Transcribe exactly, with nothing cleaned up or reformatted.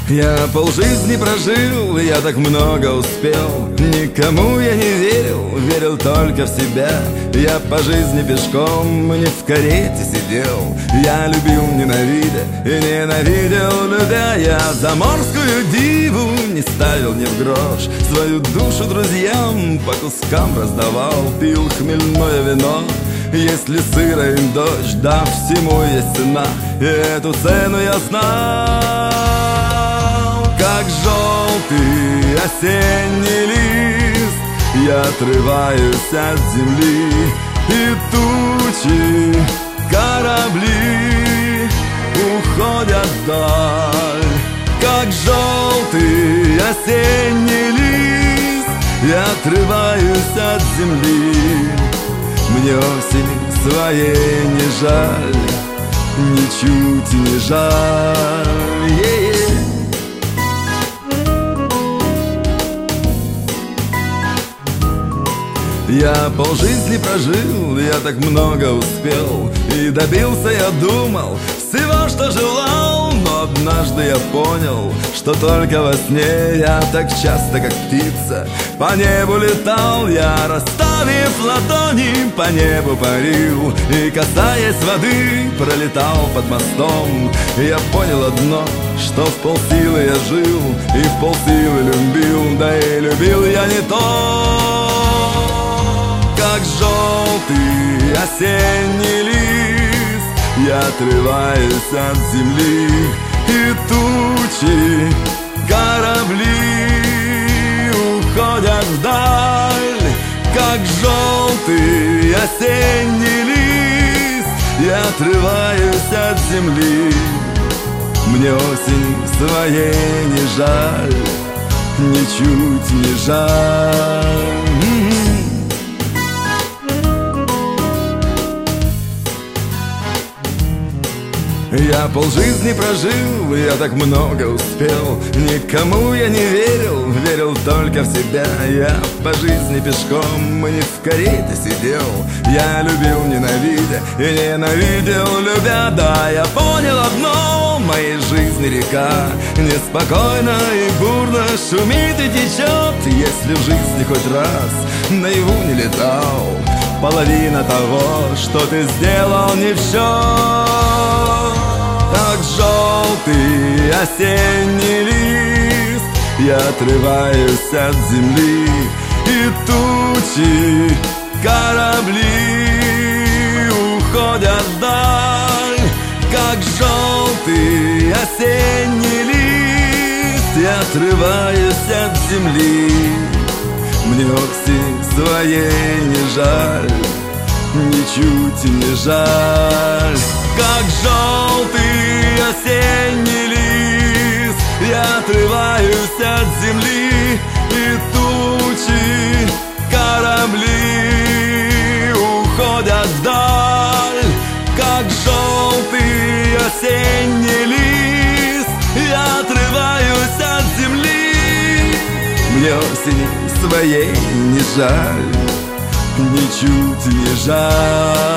Я полжизни прожил, я так много успел. Никому я не верил, верил только в себя. Я по жизни пешком, не в карете сидел. Я любил, ненавидя, и ненавидел, любя. Я заморскую диву не ставил ни в грош. Свою душу друзьям по кускам раздавал. Пил хмельное вино, если сыро и дождь. Да, всему есть цена, и эту цену я знал. Как желтый осенний лист, я отрываюсь от земли, и тучи, корабли уходят вдаль. Как желтый осенний лист, я отрываюсь от земли. Мне осени своей не жаль, ничуть не жаль. Yeah-yeah. Я полжизни прожил, я так много успел. И добился, я думал, всего, что желал. Но однажды я понял, что только во сне я так часто, как птица, по небу летал. Я, расставив ладони, по небу парил, и, касаясь воды, пролетал под мостом. И я понял одно, что в полсилы я жил, и в полсилы любил. Да и любил я не то. Как желтый осенний лист, я отрываюсь от земли, и тучи, корабли уходят вдаль. Как желтый осенний лист, я отрываюсь от земли. Мне осень своей не жаль, ничуть не жаль. Я полжизни прожил, я так много успел. Никому я не верил, верил только в себя. Я по жизни пешком, не в карете сидел. Я любил, ненавидя, и ненавидел, любя. Да, я понял одно, в моей жизни река неспокойно и бурно шумит и течет. Если в жизни хоть раз наяву не летал, половина того, что ты сделал, не в счет. Как желтый осенний лист, я отрываюсь от земли, и тучи, корабли уходят вдаль. Как желтый осенний лист, я отрываюсь от земли. Мне осень своей не жаль, ничуть не жаль. Как желтый осенний лист, я отрываюсь от земли, и тучи, корабли уходят вдаль. Как желтый осенний лист, я отрываюсь от земли. Мне осени своей не жаль, ничуть не жаль.